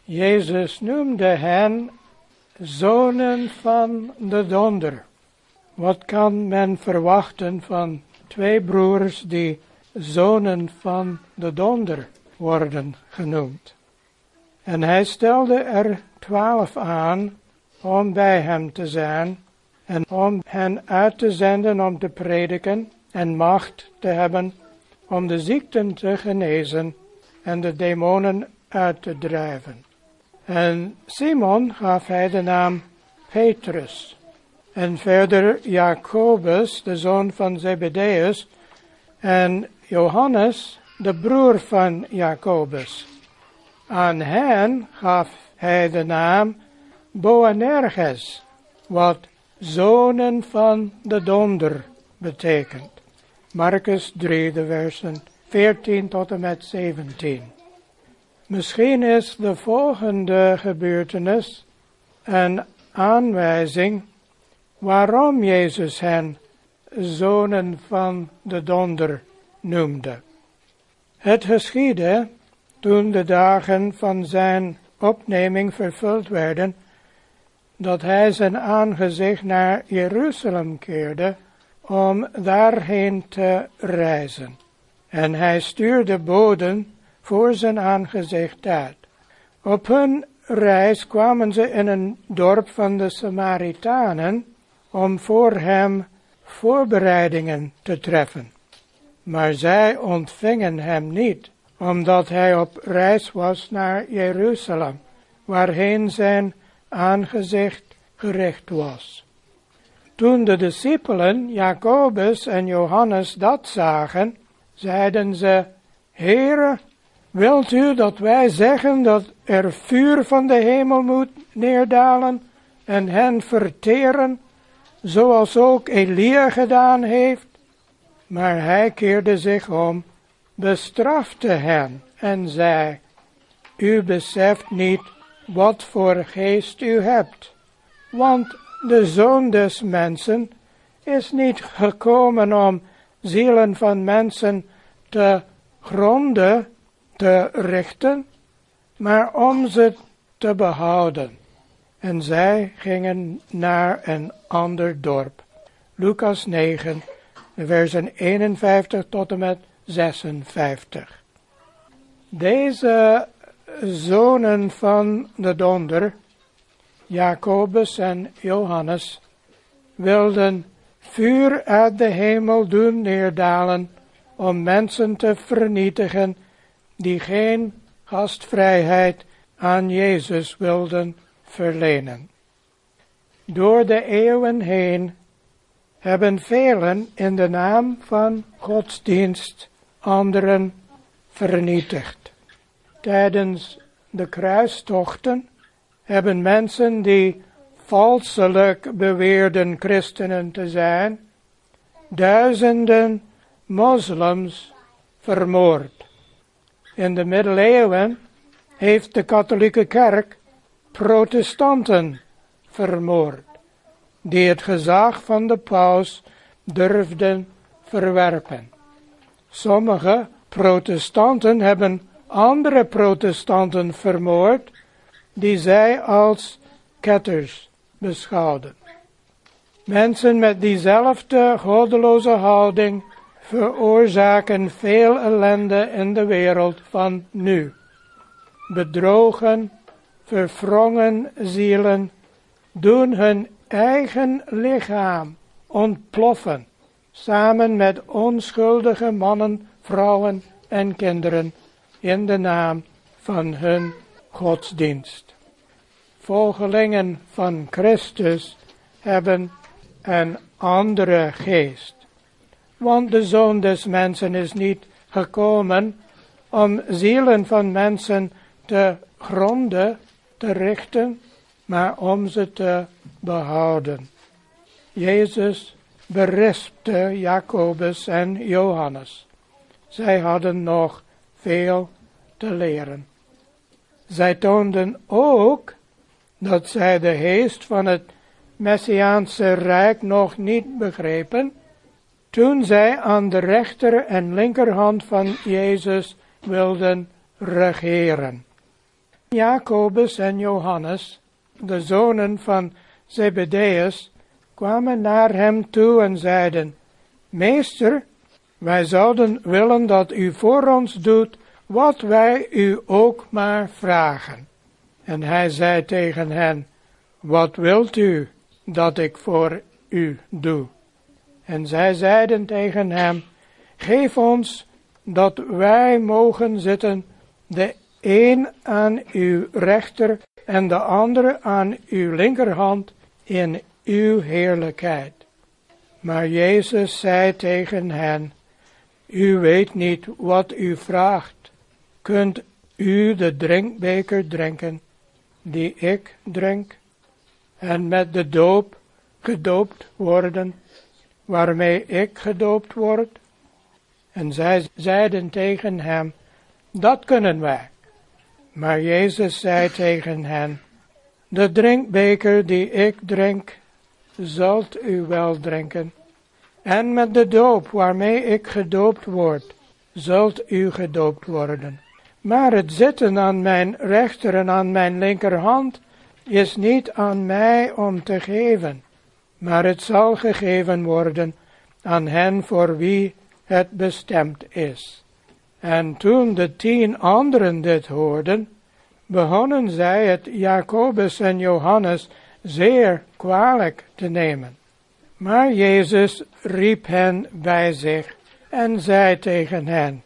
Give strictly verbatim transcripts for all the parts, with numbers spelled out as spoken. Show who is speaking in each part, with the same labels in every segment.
Speaker 1: Jezus noemde hen zonen van de donder. Wat kan men verwachten van twee broers die zonen van de donder worden genoemd? En hij stelde er twaalf aan om bij hem te zijn en om hen uit te zenden om te prediken en macht te hebben om de ziekten te genezen en de demonen uit te drijven. En Simon gaf hij de naam Petrus. En verder Jacobus, de zoon van Zebedeus, en Johannes, de broer van Jacobus. Aan hen gaf hij de naam Boanerges, wat zonen van de donder betekent. Marcus drie, de versen veertien tot en met zeventien. Misschien is de volgende gebeurtenis een aanwijzing waarom Jezus hen zonen van de donder noemde. Het geschiedde toen de dagen van zijn opneming vervuld werden, dat hij zijn aangezicht naar Jeruzalem keerde om daarheen te reizen. En hij stuurde boden voor zijn aangezicht uit. Op hun reis kwamen ze in een dorp van de Samaritanen om voor hem voorbereidingen te treffen. Maar zij ontvingen hem niet, omdat hij op reis was naar Jeruzalem, waarheen zijn aangezicht gericht was. Toen de discipelen, Jacobus en Johannes, dat zagen, zeiden ze: Heere, wilt u dat wij zeggen dat er vuur van de hemel moet neerdalen en hen verteren, zoals ook Elia gedaan heeft? Maar hij keerde zich om, bestrafte hen en zei: U beseft niet wat voor geest u hebt, want de Zoon des Mensen is niet gekomen om zielen van mensen te gronden te richten, maar om ze te behouden. En zij gingen naar een ander dorp. Lucas negen, versen eenenvijftig tot en met zesenvijftig. Deze zonen van de donder, Jacobus en Johannes, wilden vuur uit de hemel doen neerdalen om mensen te vernietigen die geen gastvrijheid aan Jezus wilden verlenen. Door de eeuwen heen hebben velen in de naam van godsdienst anderen vernietigd. Tijdens de kruistochten hebben mensen die valselijk beweerden christenen te zijn, duizenden moslims vermoord. In de middeleeuwen heeft de katholieke kerk protestanten vermoord, die het gezag van de paus durfden verwerpen. Sommige protestanten hebben andere protestanten vermoord, die zij als ketters beschouwden. Mensen met diezelfde goddeloze houding veroorzaken veel ellende in de wereld van nu. Bedrogen, verwrongen zielen doen hun eigen lichaam ontploffen, samen met onschuldige mannen, vrouwen en kinderen, in de naam van hun godsdienst. Volgelingen van Christus hebben een andere geest. Want de Zoon des Mensen is niet gekomen om zielen van mensen te gronden, te richten, maar om ze te behouden. Jezus berispte Jacobus en Johannes. Zij hadden nog veel te leren. Zij toonden ook dat zij de geest van het Messiaanse Rijk nog niet begrepen, toen zij aan de rechter en linkerhand van Jezus wilden regeren. Jacobus en Johannes, de zonen van Zebedeus, kwamen naar hem toe en zeiden, Meester, wij zouden willen dat u voor ons doet wat wij u ook maar vragen. En hij zei tegen hen, wat wilt u dat ik voor u doe? En zij zeiden tegen hem, geef ons dat wij mogen zitten, de een aan uw rechter en de andere aan uw linkerhand in uw heerlijkheid. Maar Jezus zei tegen hen, u weet niet wat u vraagt. Kunt u de drinkbeker drinken die ik drink en met de doop gedoopt worden waarmee ik gedoopt word? En zij zeiden tegen hem, dat kunnen wij. Maar Jezus zei tegen hen, de drinkbeker die ik drink, zult u wel drinken. En met de doop waarmee ik gedoopt word, zult u gedoopt worden. Maar het zitten aan mijn rechter en aan mijn linkerhand is niet aan mij om te geven, maar het zal gegeven worden aan hen voor wie het bestemd is. En toen de tien anderen dit hoorden, begonnen zij het Jacobus en Johannes zeer kwalijk te nemen. Maar Jezus riep hen bij zich en zei tegen hen,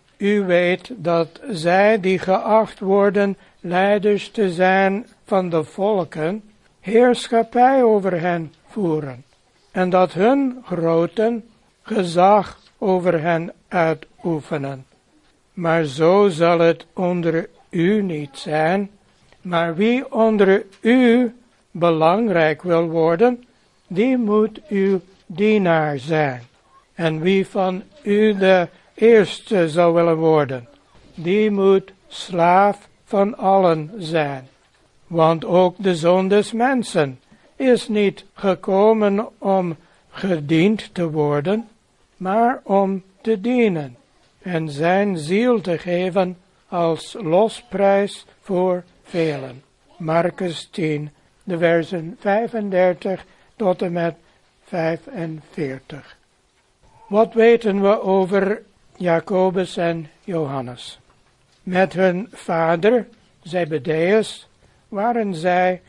Speaker 1: u weet dat zij die geacht worden leiders te zijn van de volken, heerschappij over hen voeren, en dat hun groten gezag over hen uitoefenen. Maar zo zal het onder u niet zijn, maar wie onder u belangrijk wil worden, die moet uw dienaar zijn. En wie van u de eerste zou willen worden, die moet slaaf van allen zijn. Want ook de Zoon des Mensen is niet gekomen om gediend te worden, maar om te dienen en zijn ziel te geven als losprijs voor velen. Marcus tien, de versen vijfendertig tot en met vijfenveertig. Wat weten we over Jacobus en Johannes? Met hun vader, Zebedeus, waren zij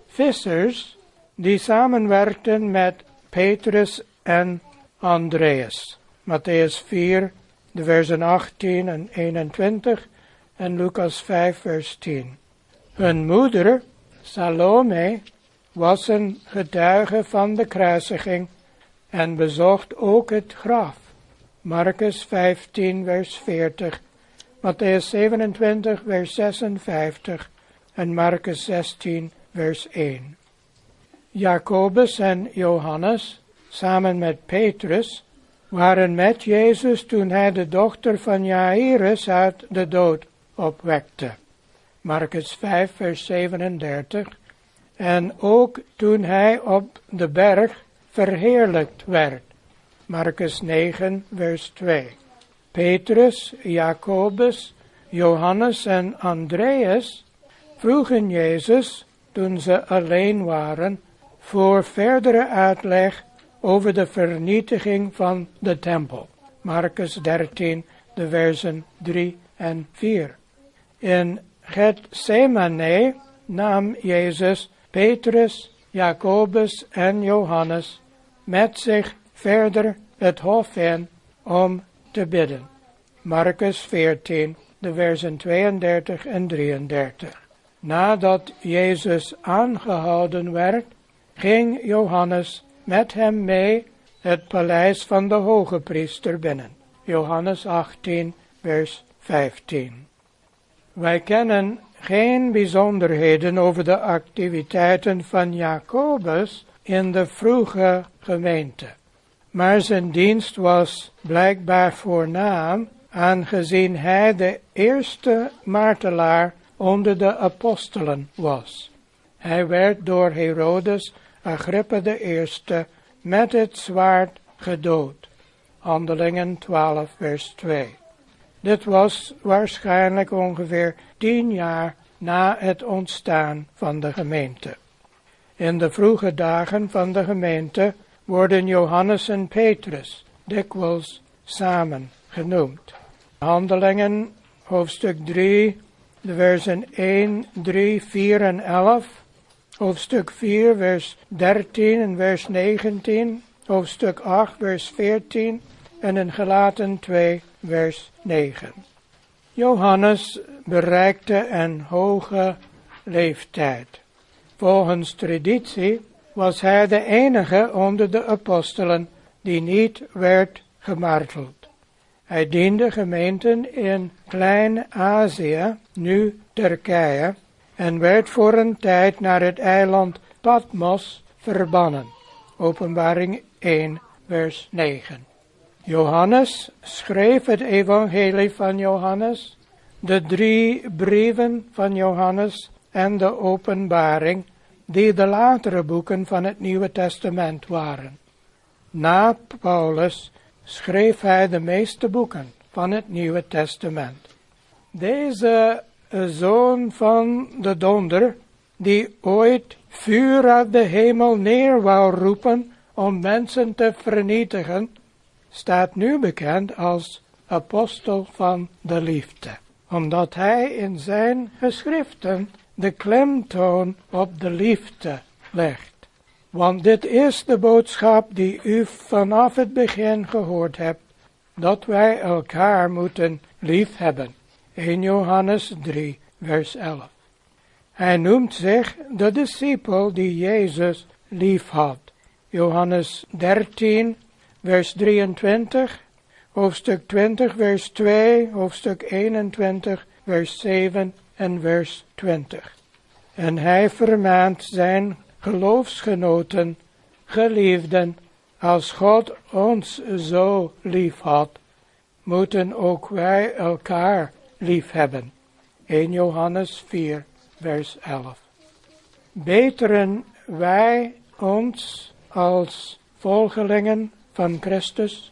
Speaker 1: vissers die samenwerkten met Petrus en Andreas. Matthäus vier, de versen achttien en eenentwintig en Lucas vijf, vers tien. Hun moeder, Salome, was een getuige van de kruisiging en bezocht ook het graf. Marcus vijftien, vers veertig, Matthäus zevenentwintig, vers zesenvijftig en Marcus zestien, vers één. Jacobus en Johannes, samen met Petrus, waren met Jezus toen hij de dochter van Jairus uit de dood opwekte. Marcus vijf, vers zevenendertig. En ook toen hij op de berg verheerlijkt werd. Marcus negen, vers twee. Petrus, Jacobus, Johannes en Andreas vroegen Jezus, toen ze alleen waren, voor verdere uitleg over de vernietiging van de tempel. Marcus dertien, de versen drie en vier. In Gethsemane nam Jezus Petrus, Jacobus en Johannes met zich verder het hof in om te bidden. Marcus veertien, de versen tweeëndertig en drieëndertig. Nadat Jezus aangehouden werd, ging Johannes met hem mee het paleis van de hoge priester binnen. Johannes achttien, vers vijftien. Wij kennen geen bijzonderheden over de activiteiten van Jacobus in de vroege gemeente. Maar zijn dienst was blijkbaar voornaam, aangezien hij de eerste martelaar onder de apostelen was. Hij werd door Herodes Agrippa de eerste met het zwaard gedood. Handelingen twaalf, vers twee. Dit was waarschijnlijk ongeveer tien jaar na het ontstaan van de gemeente. In de vroege dagen van de gemeente worden Johannes en Petrus dikwijls samen genoemd. Handelingen, hoofdstuk drie, de versen één, drie, vier en elf. Hoofdstuk vier, vers dertien en vers negentien. Hoofdstuk acht, vers veertien. En in Galaten twee, vers negen. Johannes bereikte een hoge leeftijd. Volgens traditie was hij de enige onder de apostelen die niet werd gemarteld. Hij diende gemeenten in Klein-Azië, nu Turkije, en werd voor een tijd naar het eiland Patmos verbannen. Openbaring één, vers negen. Johannes schreef het evangelie van Johannes, de drie brieven van Johannes en de openbaring, die de latere boeken van het Nieuwe Testament waren. Na Paulus schreef hij de meeste boeken van het Nieuwe Testament. Deze zoon van de donder, die ooit vuur uit de hemel neer wou roepen om mensen te vernietigen, staat nu bekend als apostel van de liefde, omdat hij in zijn geschriften de klemtoon op de liefde legt. Want dit is de boodschap die u vanaf het begin gehoord hebt, dat wij elkaar moeten liefhebben. Eerste Johannes drie, vers elf. Hij noemt zich de discipel die Jezus lief had. Johannes dertien, vers drieëntwintig, hoofdstuk twintig, vers twee, hoofdstuk eenentwintig, vers zeven en vers twintig. En hij vermaant zijn geloofsgenoten, geliefden, als God ons zo lief had, moeten ook wij elkaar lief hebben. Eerste Johannes vier, vers elf. Beteren wij ons als volgelingen van Christus?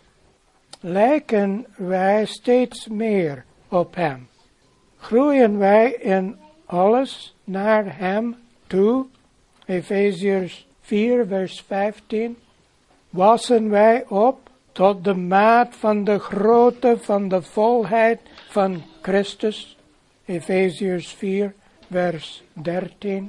Speaker 1: Lijken wij steeds meer op hem? Groeien wij in alles naar hem toe? Efeziërs vier, vers vijftien. Wassen wij op tot de maat van de grootte van de volheid van Christus? Efeziërs vier, vers dertien.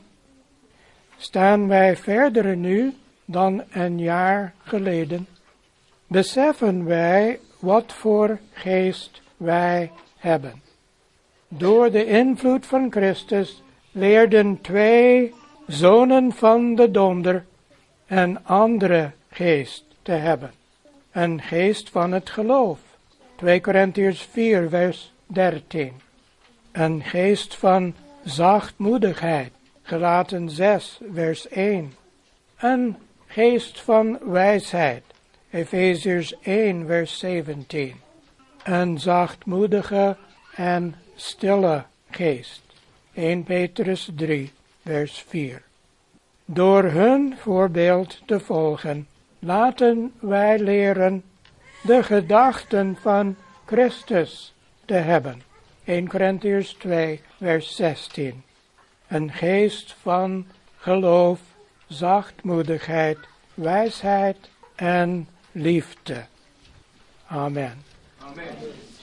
Speaker 1: Staan wij verder nu dan een jaar geleden? Beseffen wij wat voor geest wij hebben? Door de invloed van Christus leerden twee zonen van de donder een andere geest te hebben. Een geest van het geloof. Tweede Korintiërs vier, vers dertien. Een geest van zachtmoedigheid. Galaten zes, vers één. Een geest van wijsheid. Efeziërs één, vers zeventien. Een zachtmoedige en stille geest. Eerste Petrus drie, vers vier. Door hun voorbeeld te volgen, laten wij leren de gedachten van Christus te hebben. Eerste Korintiërs twee, vers zestien. Een geest van geloof, zachtmoedigheid, wijsheid en liefde. Amen.
Speaker 2: Amen.